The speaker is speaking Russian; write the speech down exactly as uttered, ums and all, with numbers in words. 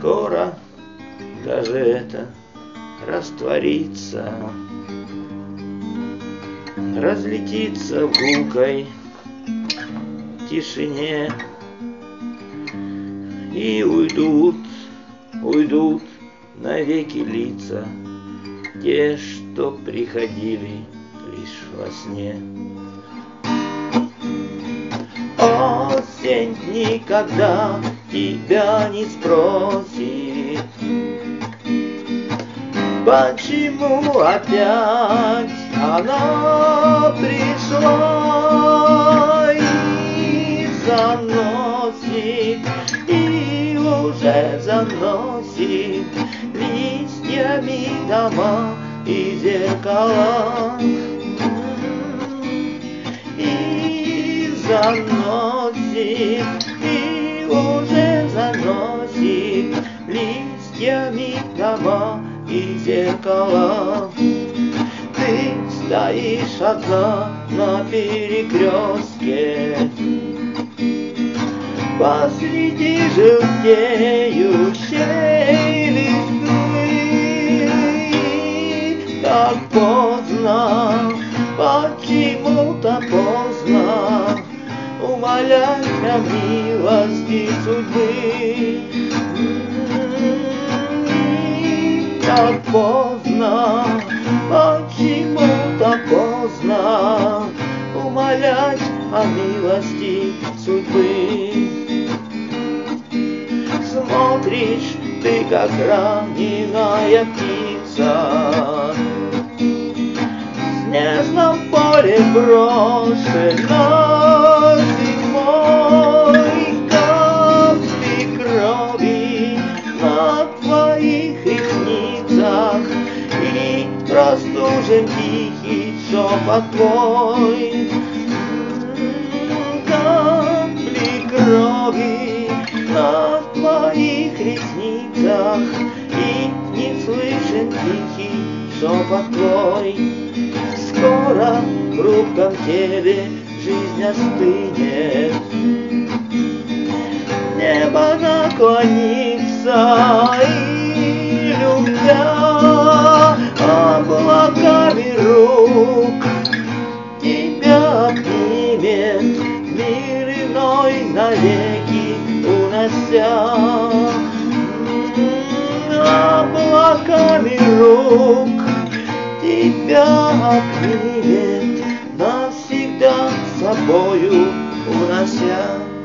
скоро даже это растворится, разлетится в гулкой тишине, и уйдут, уйдут навеки лица, те, что приходили лишь во сне. Осень никогда тебя не спросит, почему опять она пришла, и заносит, и уже заносит листьями дома и зеркала, и заносит, и уже заносит листьями дома и зеркала. Ты стоишь одна на перекрестке посреди желтеющей листвы. Так поздно, почему-то поздно умолять о милости судьбы. Так поздно, почему-то поздно умолять о милости судьбы. Смотришь ты, как раненая птица, в снежном поле брошена зимой, капли крови на твоих ресницах, и простужен тихий шепот твой. Капли крови на твоих ресницах, и не слышен тихий шепот твой. Скоро в хрупком теле жизнь остынет, небо наклонится, и любя облаками рук тебя обнимет мир иной навеки унося. Облаками рук тебя обнимет навсегда с собою унося.